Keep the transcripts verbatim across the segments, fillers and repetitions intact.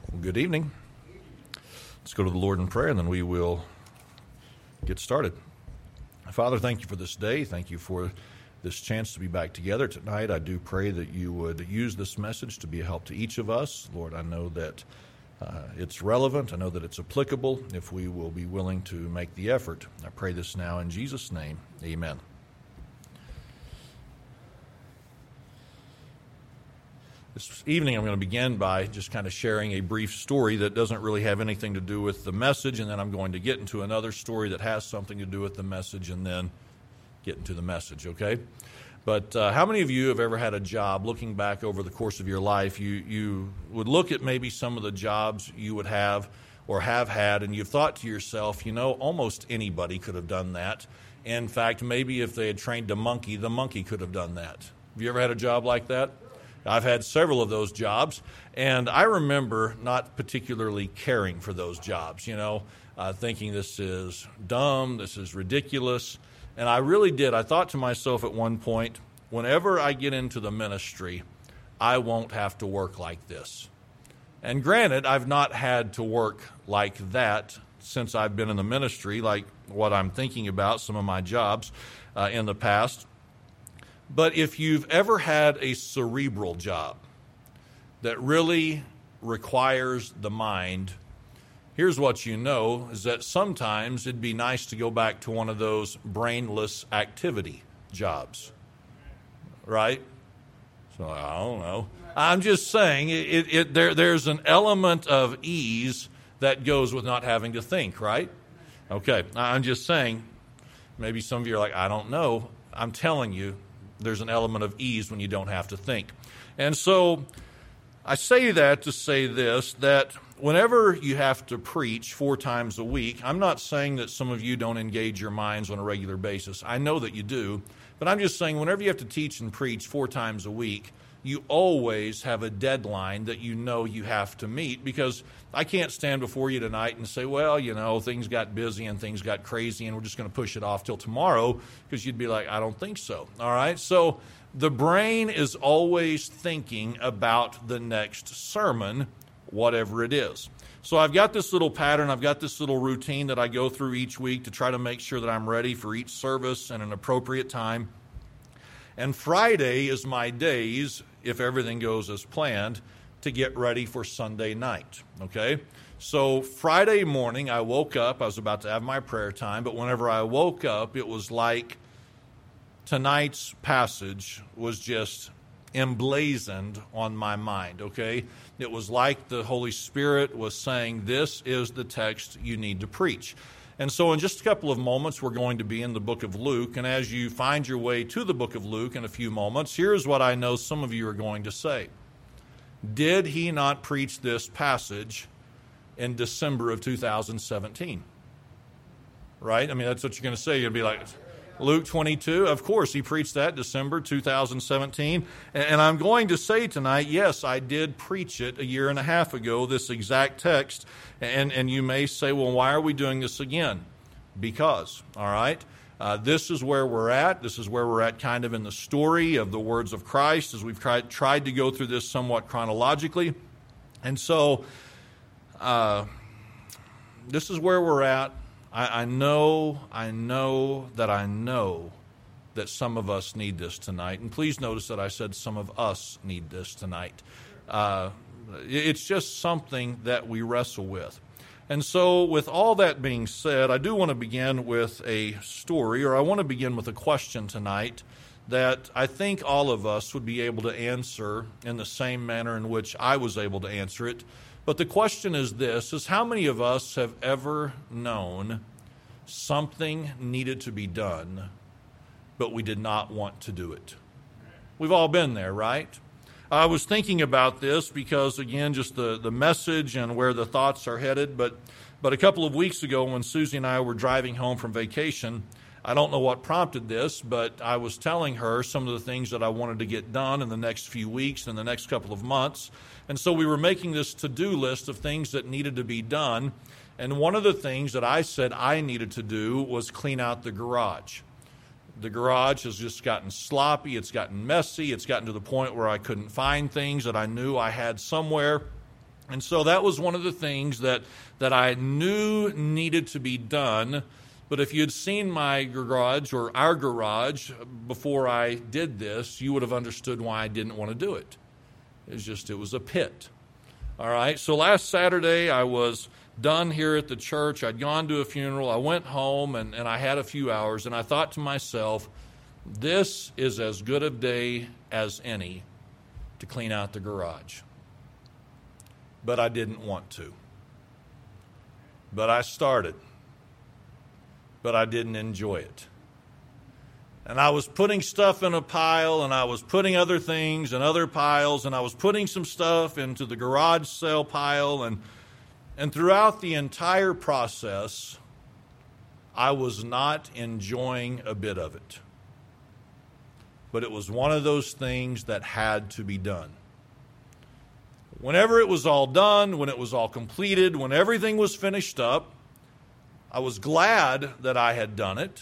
Well, good evening. Let's go to the Lord in prayer, and then we will get started. Father, thank you for this day. Thank you for this chance to be back together tonight. I do pray that you would use this message to be a help to each of us. Lord, I know that uh, it's relevant. I know that it's applicable if we will be willing to make the effort. I pray this now in Jesus' name. Amen. This evening I'm going to begin by just kind of sharing a brief story that doesn't really have anything to do with the message, and then I'm going to get into another story that has something to do with the message, and then get into the message, okay? But uh, how many of you have ever had a job, looking back over the course of your life, you, you would look at maybe some of the jobs you would have or have had, and you've thought to yourself, you know, almost anybody could have done that. In fact, maybe if they had trained a monkey, the monkey could have done that. Have you ever had a job like that? I've had several of those jobs, and I remember not particularly caring for those jobs, you know, uh, thinking this is dumb, this is ridiculous, and I really did. I thought to myself at one point, whenever I get into the ministry, I won't have to work like this. And granted, I've not had to work like that since I've been in the ministry, like what I'm thinking about, some of my jobs uh, in the past. But if you've ever had a cerebral job that really requires the mind, here's what you know, is that sometimes it'd be nice to go back to one of those brainless activity jobs, right? So I don't know. I'm just saying it, it, it, there, there's an element of ease that goes with not having to think, right? Okay, I'm just saying, maybe some of you are like, I don't know. I'm telling you, there's an element of ease when you don't have to think. And so I say that to say this, that whenever you have to preach four times a week, I'm not saying that some of you don't engage your minds on a regular basis. I know that you do. But I'm just saying whenever you have to teach and preach four times a week, you always have a deadline that you know you have to meet, because I can't stand before you tonight and say, well, you know, things got busy and things got crazy and we're just going to push it off till tomorrow, because you'd be like, I don't think so. All right? So the brain is always thinking about the next sermon, whatever it is. So I've got this little pattern, I've got this little routine that I go through each week to try to make sure that I'm ready for each service at an appropriate time. And Friday is my days, if everything goes as planned, to get ready for Sunday night, okay? So Friday morning, I woke up. I was about to have my prayer time, but whenever I woke up, it was like tonight's passage was just emblazoned on my mind, okay? It was like the Holy Spirit was saying, this is the text you need to preach. And so in just a couple of moments, we're going to be in the book of Luke. And as you find your way to the book of Luke in a few moments, here's what I know some of you are going to say. Did he not preach this passage in December of two thousand seventeen? Right? I mean, that's what you're going to say. You'll be like, Luke twenty-two, of course, he preached that December two thousand seventeen. And I'm going to say tonight, yes, I did preach it a year and a half ago, this exact text. And, and you may say, well, why are we doing this again? Because, all right, uh, this is where we're at. This is where we're at kind of in the story of the words of Christ as we've tried, tried to go through this somewhat chronologically. And so uh, this is where we're at. I, I know, I know that I know that some of us need this tonight. And please notice that I said some of us need this tonight. Uh, it's just something that we wrestle with. And so with all that being said, I do want to begin with a story, or I want to begin with a question tonight that I think all of us would be able to answer in the same manner in which I was able to answer it. But the question is this, is how many of us have ever known something needed to be done, but we did not want to do it? We've all been there, right? I was thinking about this because, again, just the, the message and where the thoughts are headed. But, but a couple of weeks ago when Susie and I were driving home from vacation, I don't know what prompted this, but I was telling her some of the things that I wanted to get done in the next few weeks and the next couple of months. And so we were making this to-do list of things that needed to be done. And one of the things that I said I needed to do was clean out the garage. The garage has just gotten sloppy, it's gotten messy, it's gotten to the point where I couldn't find things that I knew I had somewhere. And so that was one of the things that, that I knew needed to be done. But if you had seen my garage or our garage before I did this, you would have understood why I didn't want to do it. It was just, it was a pit. All right, so last Saturday I was done here at the church. I'd gone to a funeral. I went home and, and I had a few hours, and I thought to myself, this is as good a day as any to clean out the garage. But I didn't want to. But I started. But I didn't enjoy it. And I was putting stuff in a pile, and I was putting other things in other piles, and I was putting some stuff into the garage sale pile, and and throughout the entire process, I was not enjoying a bit of it. But it was one of those things that had to be done. Whenever it was all done, when it was all completed, when everything was finished up, I was glad that I had done it,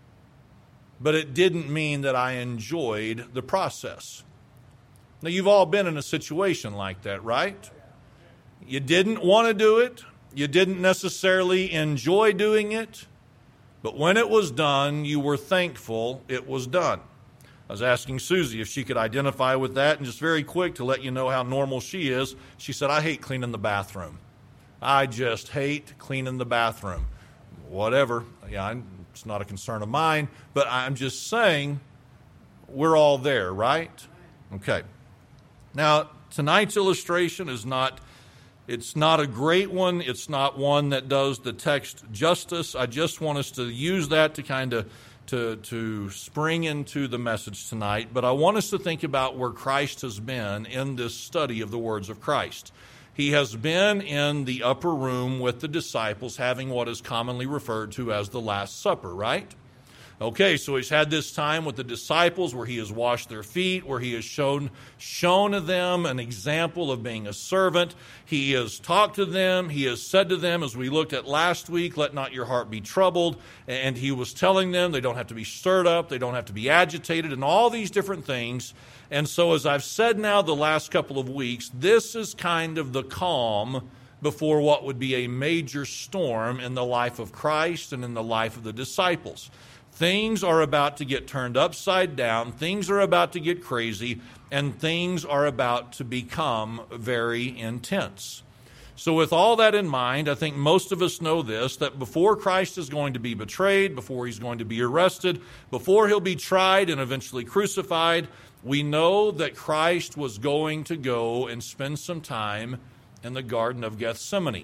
but it didn't mean that I enjoyed the process. Now, you've all been in a situation like that, right? You didn't want to do it. You didn't necessarily enjoy doing it, but when it was done, you were thankful it was done. I was asking Susie if she could identify with that, and just very quick to let you know how normal she is, she said, I hate cleaning the bathroom. I just hate cleaning the bathroom. Whatever. Yeah, it's not a concern of mine, but I'm just saying we're all there, right? Okay. Now, tonight's illustration is not, it's not a great one. It's not one that does the text justice. I just want us to use that to kind of To, to spring into the message tonight, but I want us to think about where Christ has been in this study of the words of Christ. He has been in the upper room with the disciples having what is commonly referred to as the Last Supper, right? Okay, so he's had this time with the disciples where he has washed their feet, where he has shown, shown them an example of being a servant. He has talked to them. He has said to them, as we looked at last week, let not your heart be troubled. And he was telling them they don't have to be stirred up, they don't have to be agitated, and all these different things. And so as I've said now the last couple of weeks, this is kind of the calm before what would be a major storm in the life of Christ and in the life of the disciples. Things are about to get turned upside down, things are about to get crazy, and things are about to become very intense. So with all that in mind, I think most of us know this, that before Christ is going to be betrayed, before he's going to be arrested, before he'll be tried and eventually crucified, we know that Christ was going to go and spend some time in the Garden of Gethsemane.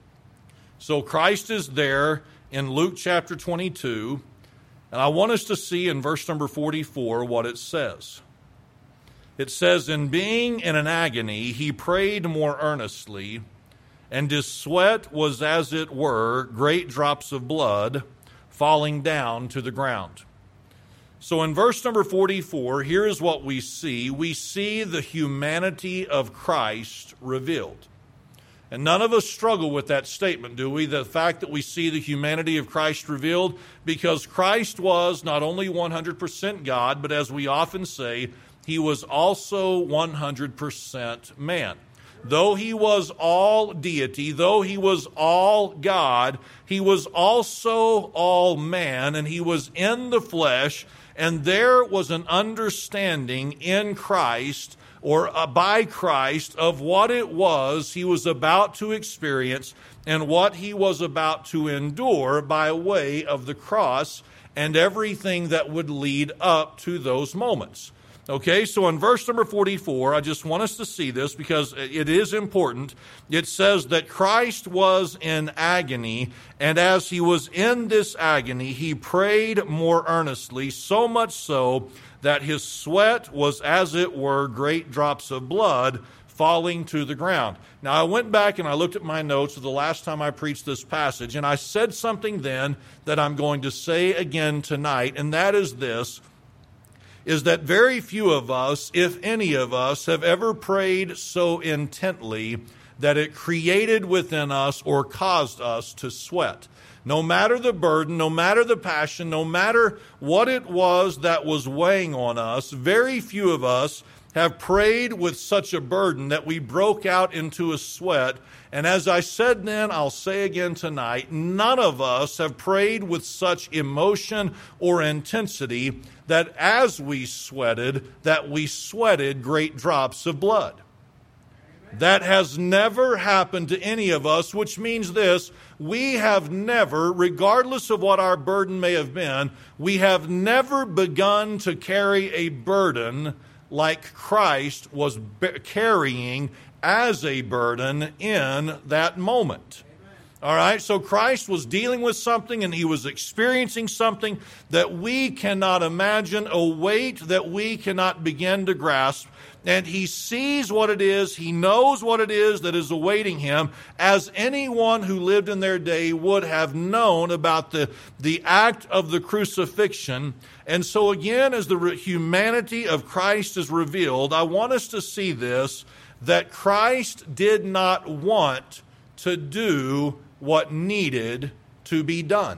So Christ is there in Luke chapter twenty-two, and I want us to see in verse number forty-four what it says. It says, "In being in an agony, he prayed more earnestly, and his sweat was as it were great drops of blood falling down to the ground." So in verse number forty-four, here is what we see. We see the humanity of Christ revealed. And none of us struggle with that statement, do we? The fact that we see the humanity of Christ revealed, because Christ was not only one hundred percent God, but as we often say, he was also one hundred percent man. Though he was all deity, though he was all God, he was also all man, and he was in the flesh, and there was an understanding in Christ or by Christ of what it was he was about to experience and what he was about to endure by way of the cross and everything that would lead up to those moments. Okay, so in verse number forty-four, I just want us to see this because it is important. It says that Christ was in agony, and as he was in this agony, he prayed more earnestly, so much so that his sweat was, as it were, great drops of blood falling to the ground. Now, I went back and I looked at my notes of the last time I preached this passage, and I said something then that I'm going to say again tonight, and that is this, is that very few of us, if any of us, have ever prayed so intently that it created within us or caused us to sweat. No matter the burden, no matter the passion, no matter what it was that was weighing on us, very few of us have prayed with such a burden that we broke out into a sweat. And as I said then, I'll say again tonight, none of us have prayed with such emotion or intensity that as we sweated, that we sweated great drops of blood. That has never happened to any of us, which means this: we have never, regardless of what our burden may have been, we have never begun to carry a burden like Christ was carrying as a burden in that moment. All right, so Christ was dealing with something and he was experiencing something that we cannot imagine, a weight that we cannot begin to grasp. And he sees what it is, he knows what it is that is awaiting him, as anyone who lived in their day would have known about the, the act of the crucifixion. And so again, as the humanity of Christ is revealed, I want us to see this, that Christ did not want to do what needed to be done.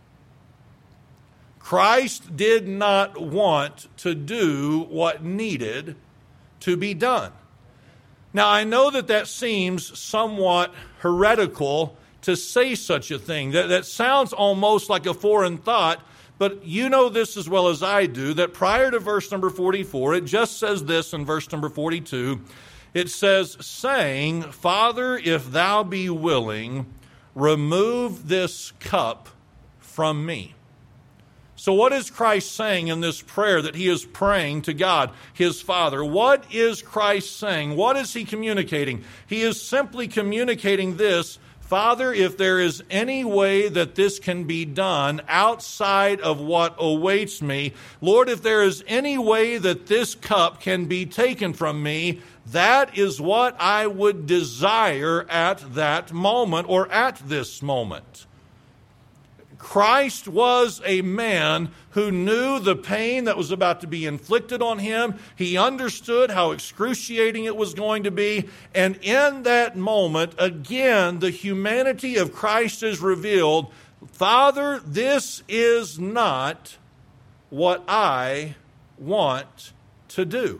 Christ did not want to do what needed to be done. Now, I know that that seems somewhat heretical to say such a thing. That, that sounds almost like a foreign thought, but you know this as well as I do, that prior to verse number forty-four, it just says this in verse number forty-two. It says, saying, Father, if thou be willing, remove this cup from me. So what is Christ saying in this prayer that he is praying to God, his Father? What is Christ saying? What is he communicating? He is simply communicating this: Father, if there is any way that this can be done outside of what awaits me, Lord, if there is any way that this cup can be taken from me, that is what I would desire at that moment, or at this moment. Christ was a man who knew the pain that was about to be inflicted on him. He understood how excruciating it was going to be. And in that moment, again, the humanity of Christ is revealed. Father, this is not what I want to do.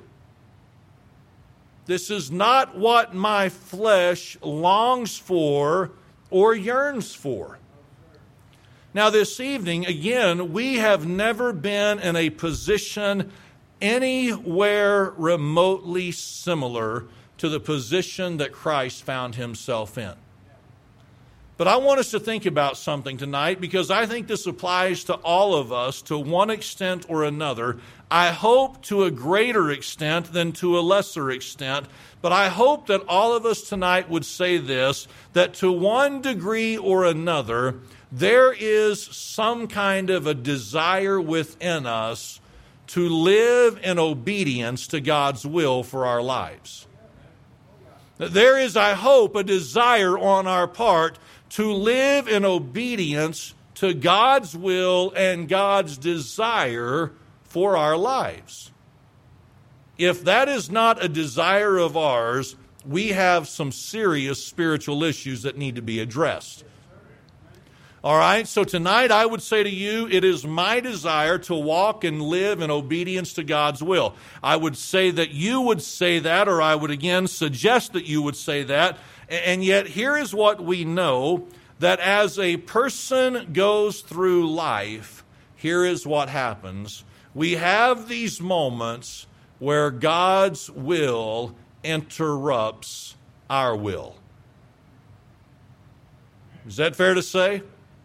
This is not what my flesh longs for or yearns for. Now, this evening, again, we have never been in a position anywhere remotely similar to the position that Christ found himself in. But I want us to think about something tonight, because I think this applies to all of us to one extent or another. I hope to a greater extent than to a lesser extent. But I hope that all of us tonight would say this, that to one degree or another, there is some kind of a desire within us to live in obedience to God's will for our lives. There is, I hope, a desire on our part to live in obedience to God's will and God's desire for our lives. If that is not a desire of ours, we have some serious spiritual issues that need to be addressed. All right, so tonight I would say to you, it is my desire to walk and live in obedience to God's will. I would say that you would say that, or I would again suggest that you would say that. And yet here is what we know, that as a person goes through life, here is what happens. We have these moments where God's will interrupts our will. Is that fair to say?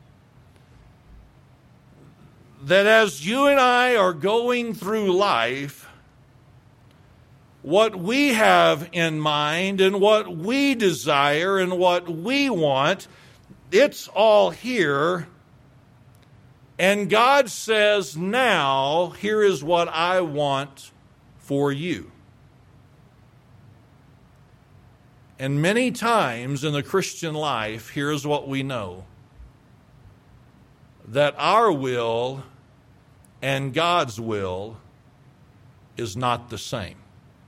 That as you and I are going through life, what we have in mind and what we desire and what we want, it's all here. And God says, now, here is what I want for you. And many times in the Christian life, here's what we know: that our will and God's will is not the same.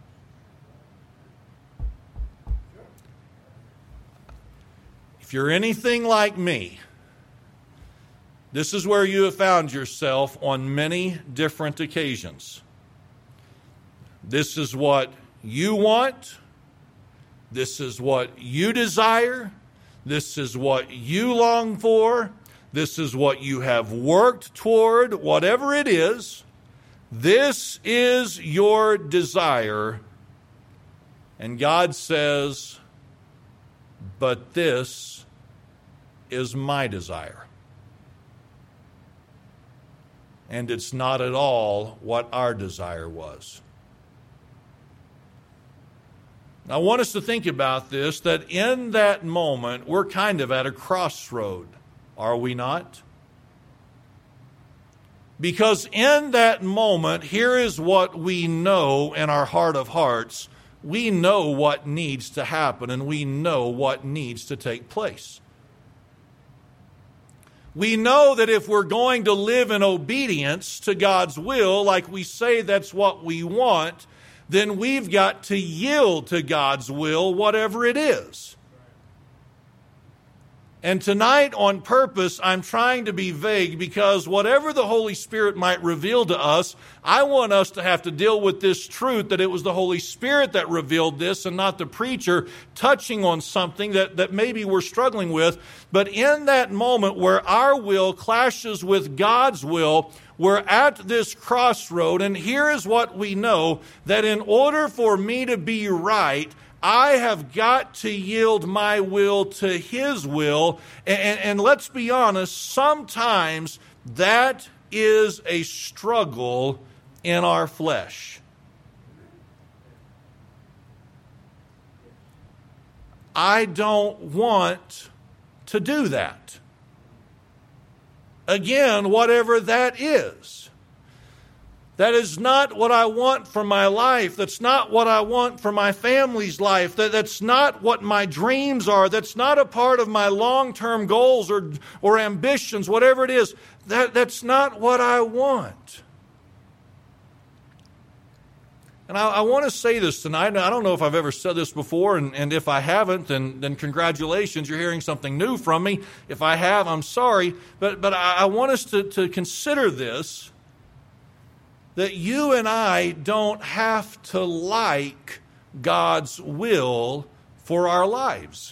If you're anything like me, this is where you have found yourself on many different occasions. This is what you want. This is what you desire. This is what you long for. This is what you have worked toward, whatever it is. This is your desire. And God says, but this is my desire. And it's not at all what our desire was. I want us to think about this, that in that moment, we're kind of at a crossroad, are we not? Because in that moment, here is what we know in our heart of hearts. We know what needs to happen, and we know what needs to take place. We know that if we're going to live in obedience to God's will, like we say that's what we want, then we've got to yield to God's will, whatever it is. And tonight, on purpose, I'm trying to be vague because whatever the Holy Spirit might reveal to us, I want us to have to deal with this truth that it was the Holy Spirit that revealed this and not the preacher touching on something that, that maybe we're struggling with. But in that moment where our will clashes with God's will, we're at this crossroad, and here is what we know, that in order for me to be right, I have got to yield my will to His will. And, and let's be honest, sometimes that is a struggle in our flesh. I don't want to do that. Again, whatever that is. That is not what I want for my life. That's not what I want for my family's life. That, that's not what my dreams are. That's not a part of my long-term goals or, or ambitions, whatever it is. That, that's not what I want. And I, I want to say this tonight. I don't know if I've ever said this before, and, and if I haven't, then, then congratulations, you're hearing something new from me. If I have, I'm sorry. But, but I, I want us to, to consider this, that you and I don't have to like God's will for our lives.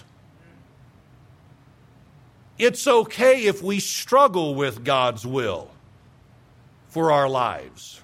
It's okay if we struggle with God's will for our lives.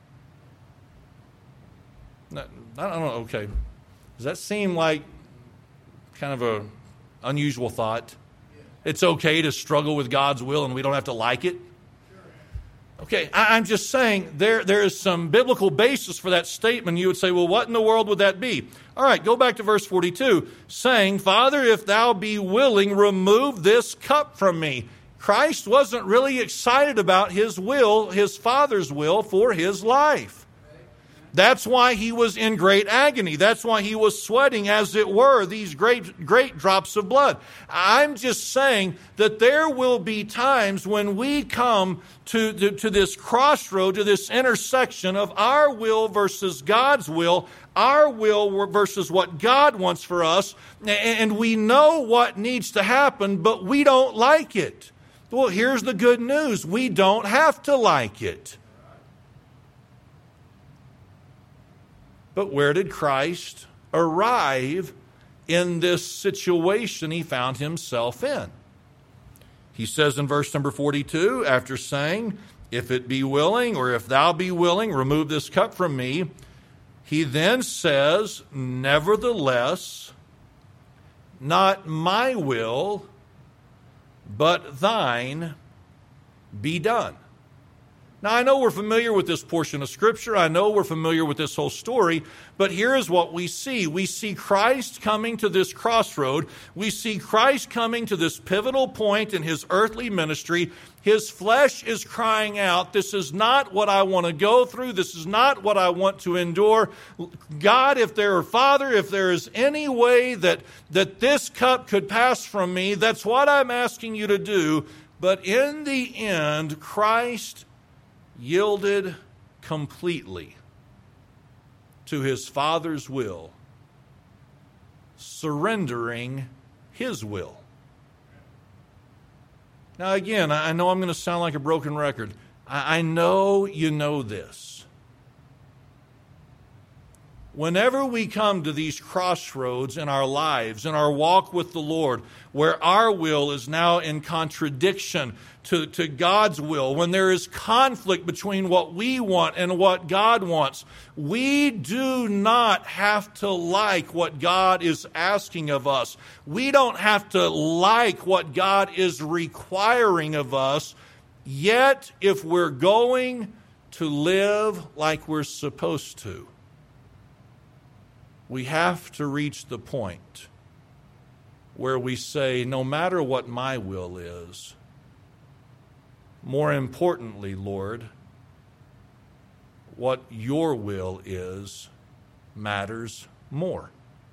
I don't know, okay. Does that seem like kind of an unusual thought? It's okay to struggle with God's will and we don't have to like it? Okay, I'm just saying there, there is some biblical basis for that statement. You would say, well, what in the world would that be? All right, go back to verse forty-two, saying, Father, if thou be willing, remove this cup from me. Christ wasn't really excited about his will, his Father's will for his life. That's why he was in great agony. That's why he was sweating, as it were, these great, great drops of blood. I'm just saying that there will be times when we come to, to, to this crossroad, to this intersection of our will versus God's will, our will versus what God wants for us, and we know what needs to happen, but we don't like it. Well, here's the good news. We don't have to like it. But where did Christ arrive in this situation he found himself in? He says in verse number forty-two, after saying, if it be willing, or if thou be willing, remove this cup from me. He then says, nevertheless, not my will, but thine be done. Now, I know we're familiar with this portion of Scripture. I know we're familiar with this whole story. But here is what we see. We see Christ coming to this crossroad. We see Christ coming to this pivotal point in his earthly ministry. His flesh is crying out, this is not what I want to go through. This is not what I want to endure. God, if there are, Father, if there is any way that, that this cup could pass from me, that's what I'm asking you to do. But in the end, Christ yielded completely to his Father's will, surrendering his will. Now again, I know I'm going to sound like a broken record. I know you know this. Whenever we come to these crossroads in our lives, in our walk with the Lord, where our will is now in contradiction to, to God's will, when there is conflict between what we want and what God wants, we do not have to like what God is asking of us. We don't have to like what God is requiring of us. Yet, if we're going to live like we're supposed to, we have to reach the point where we say, no matter what my will is, more importantly, Lord, what your will is matters more.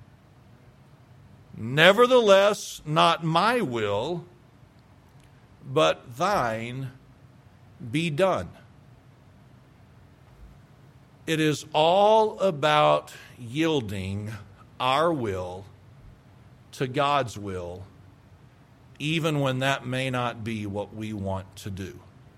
Nevertheless, not my will, but thine be done. It is all about yielding our will to God's will, even when that may not be what we want to do.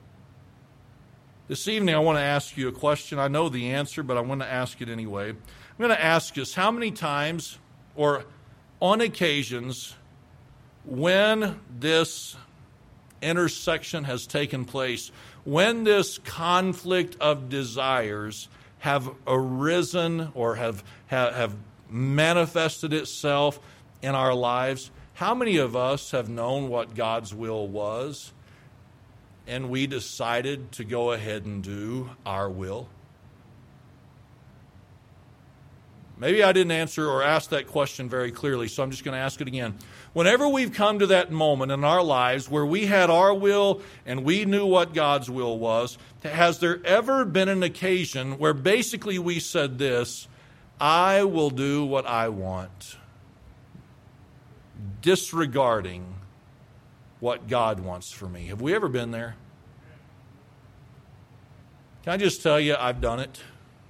This evening, I want to ask you a question. I know the answer, but I want to ask it anyway. I'm going to ask us how many times or on occasions when this intersection has taken place, when this conflict of desires have arisen or have, have, have manifested itself in our lives, how many of us have known what God's will was and we decided to go ahead and do our will? Maybe I didn't answer or ask that question very clearly, so I'm just going to ask it again. Whenever we've come to that moment in our lives where we had our will and we knew what God's will was, has there ever been an occasion where basically we said this, I will do what I want, disregarding what God wants for me? Have we ever been there? Can I just tell you, I've done it.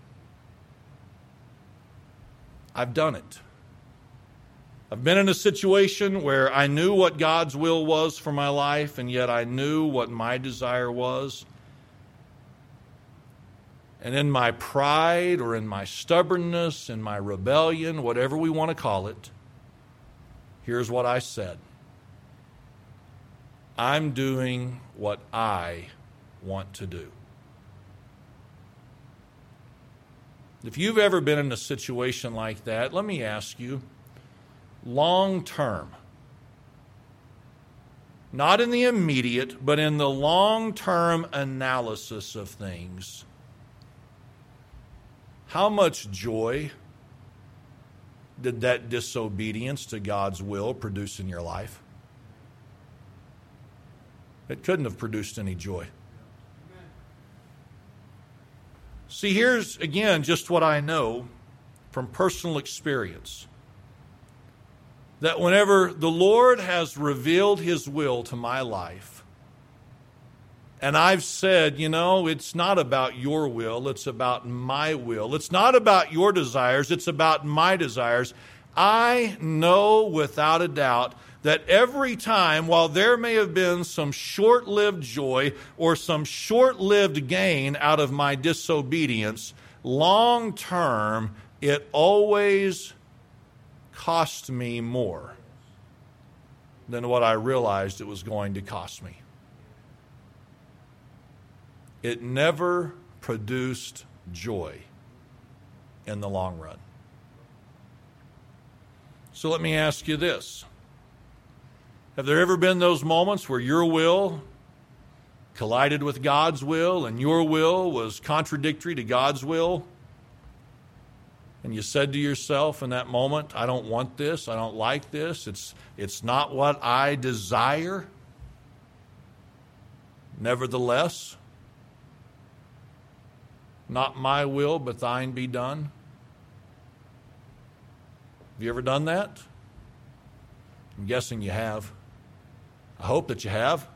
I've done it. I've been in a situation where I knew what God's will was for my life, and yet I knew what my desire was. And in my pride or in my stubbornness, in my rebellion, whatever we want to call it, here's what I said. I'm doing what I want to do. If you've ever been in a situation like that, let me ask you, long term, not in the immediate, but in the long-term analysis of things, how much joy did that disobedience to God's will produce in your life? It couldn't have produced any joy. See, here's, again, just what I know from personal experience. That whenever the Lord has revealed His will to my life, and I've said, you know, it's not about your will, it's about my will. It's not about your desires, it's about my desires. I know without a doubt that every time, while there may have been some short-lived joy or some short-lived gain out of my disobedience, long-term, it always cost me more than what I realized it was going to cost me. It never produced joy in the long run. So let me ask you this. Have there ever been those moments where your will collided with God's will and your will was contradictory to God's will? And you said to yourself in that moment, I don't want this, I don't like this, it's, it's not what I desire. Nevertheless, not my will, but thine be done. Have you ever done that? I'm guessing you have. I hope that you have.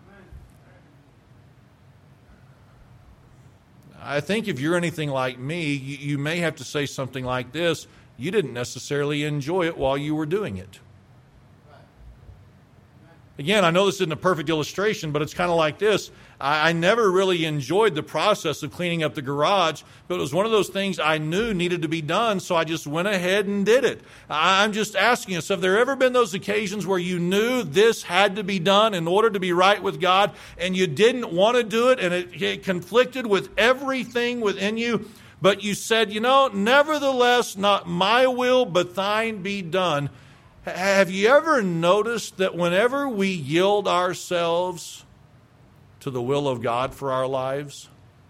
I think if you're anything like me, you, you may have to say something like this. You didn't necessarily enjoy it while you were doing it. Again, I know this isn't a perfect illustration, but it's kind of like this. I, I never really enjoyed the process of cleaning up the garage, but it was one of those things I knew needed to be done, so I just went ahead and did it. I, I'm just asking us, have there ever been those occasions where you knew this had to be done in order to be right with God, and you didn't want to do it, and it, it conflicted with everything within you, but you said, you know, nevertheless, not my will, but thine be done. Have you ever noticed that whenever we yield ourselves to the will of God for our lives,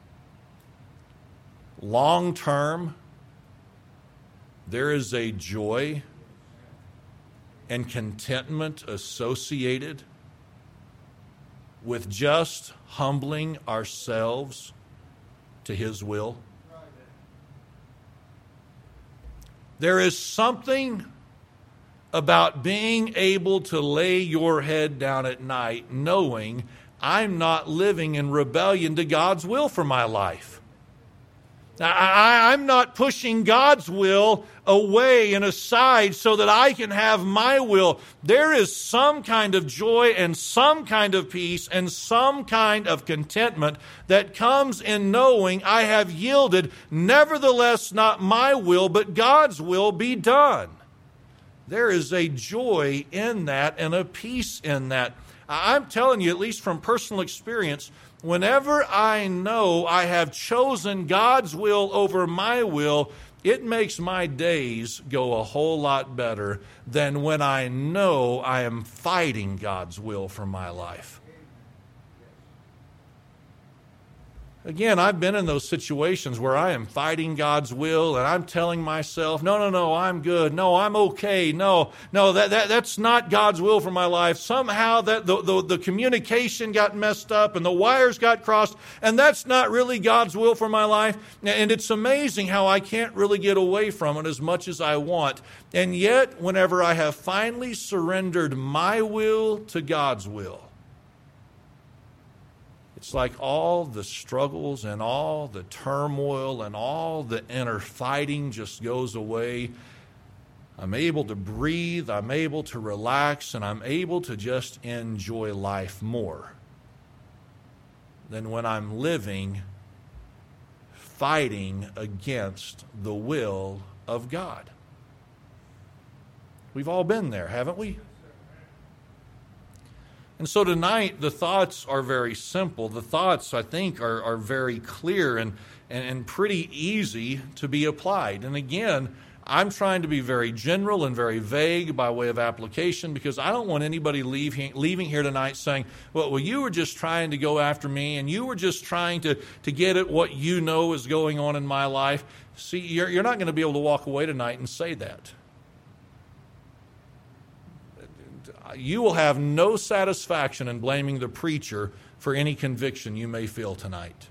long term, there is a joy and contentment associated with just humbling ourselves to His will? There is something about being able to lay your head down at night knowing I'm not living in rebellion to God's will for my life. I, I'm not pushing God's will away and aside so that I can have my will. There is some kind of joy and some kind of peace and some kind of contentment that comes in knowing I have yielded, nevertheless not my will, but God's will be done. There is a joy in that and a peace in that. I'm telling you, at least from personal experience, whenever I know I have chosen God's will over my will, it makes my days go a whole lot better than when I know I am fighting God's will for my life. Again, I've been in those situations where I am fighting God's will and I'm telling myself, no, no, no, I'm good. No, I'm okay. No, no, that, that that's not God's will for my life. Somehow that the, the, the communication got messed up and the wires got crossed, and that's not really God's will for my life. And it's amazing how I can't really get away from it as much as I want. And yet, whenever I have finally surrendered my will to God's will, it's like all the struggles and all the turmoil and all the inner fighting just goes away. I'm able to breathe, I'm able to relax, and I'm able to just enjoy life more than when I'm living fighting against the will of God. We've all been there, haven't we? And so tonight, the thoughts are very simple. The thoughts, I think, are, are very clear and, and, and pretty easy to be applied. And again, I'm trying to be very general and very vague by way of application because I don't want anybody leaving, leaving here tonight saying, well, well, you were just trying to go after me and you were just trying to, to get at what you know is going on in my life. See, you're, you're not going to be able to walk away tonight and say that. You will have no satisfaction in blaming the preacher for any conviction you may feel tonight.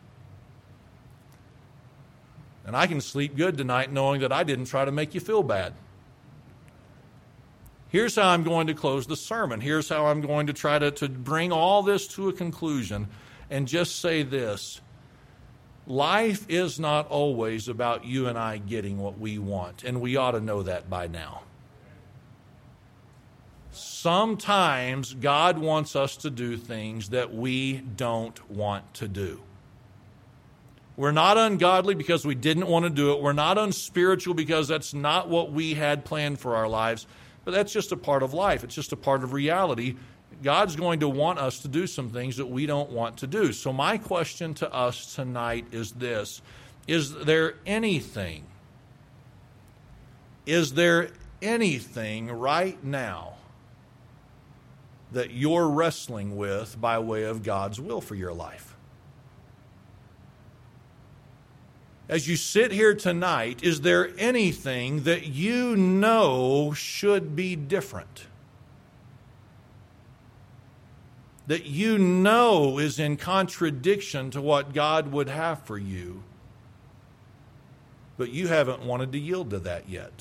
And I can sleep good tonight knowing that I didn't try to make you feel bad. Here's how I'm going to close the sermon. Here's how I'm going to try to, to bring all this to a conclusion and just say this. Life is not always about you and I getting what we want, and we ought to know that by now. Sometimes God wants us to do things that we don't want to do. We're not ungodly because we didn't want to do it. We're not unspiritual because that's not what we had planned for our lives. But that's just a part of life. It's just a part of reality. God's going to want us to do some things that we don't want to do. So my question to us tonight is this. Is there anything, is there anything right now that you're wrestling with by way of God's will for your life? As you sit here tonight, is there anything that you know should be different? That you know is in contradiction to what God would have for you, but you haven't wanted to yield to that yet?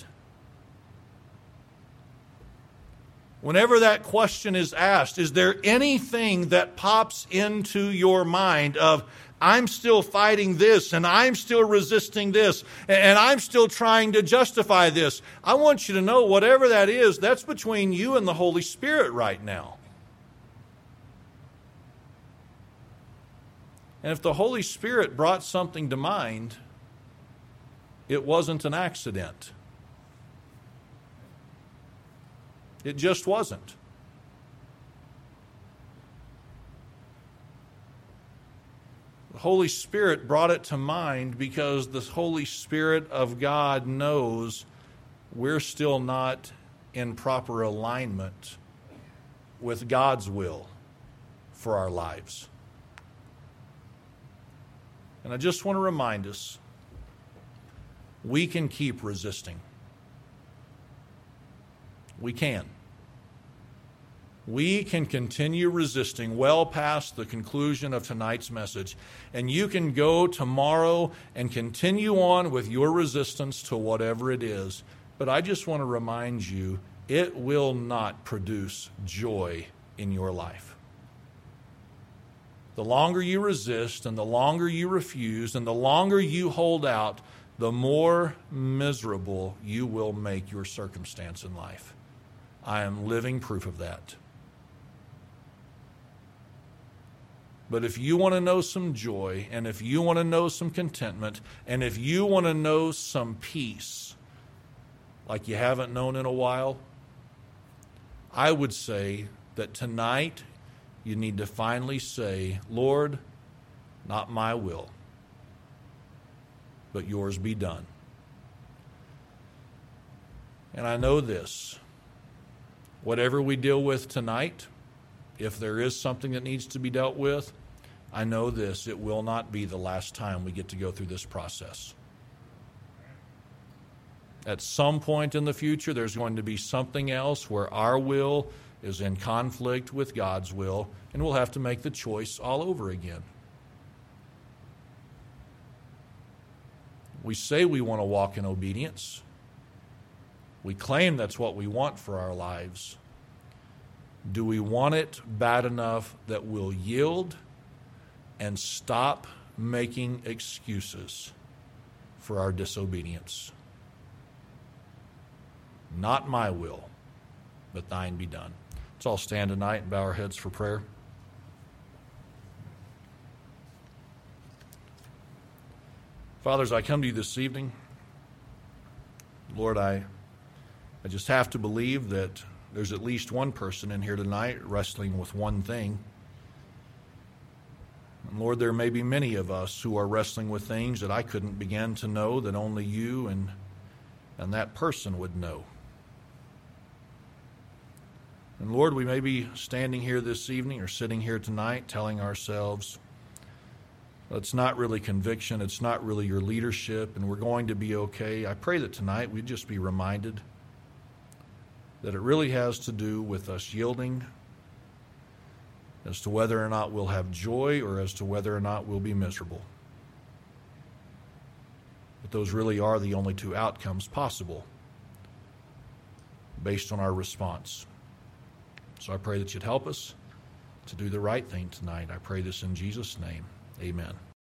Whenever that question is asked, is there anything that pops into your mind of, I'm still fighting this, and I'm still resisting this, and I'm still trying to justify this? I want you to know, whatever that is, that's between you and the Holy Spirit right now. And if the Holy Spirit brought something to mind, it wasn't an accident. It just wasn't. The Holy Spirit brought it to mind because the Holy Spirit of God knows we're still not in proper alignment with God's will for our lives. And I just want to remind us, we can keep resisting. We can. We can continue resisting well past the conclusion of tonight's message. And you can go tomorrow and continue on with your resistance to whatever it is. But I just want to remind you, it will not produce joy in your life. The longer you resist and the longer you refuse and the longer you hold out, the more miserable you will make your circumstance in life. I am living proof of that. But if you want to know some joy, and if you want to know some contentment, and if you want to know some peace, like you haven't known in a while, I would say that tonight you need to finally say, Lord, not my will, but yours be done. And I know this, whatever we deal with tonight, if there is something that needs to be dealt with, I know this, it will not be the last time we get to go through this process. At some point in the future, there's going to be something else where our will is in conflict with God's will, and we'll have to make the choice all over again. We say we want to walk in obedience. We claim that's what we want for our lives. Do we want it bad enough that we'll yield and stop making excuses for our disobedience? Not my will, but thine be done. Let's all stand tonight and bow our heads for prayer. Fathers, I come to you this evening. Lord, I, I just have to believe that there's at least one person in here tonight wrestling with one thing. And Lord, there may be many of us who are wrestling with things that I couldn't begin to know, that only you and, and that person would know. And Lord, we may be standing here this evening or sitting here tonight telling ourselves, it's not really conviction, it's not really your leadership, and we're going to be okay. I pray that tonight we'd just be reminded that it really has to do with us yielding as to whether or not we'll have joy or as to whether or not we'll be miserable. But those really are the only two outcomes possible based on our response. So I pray that you'd help us to do the right thing tonight. I pray this in Jesus' name. Amen.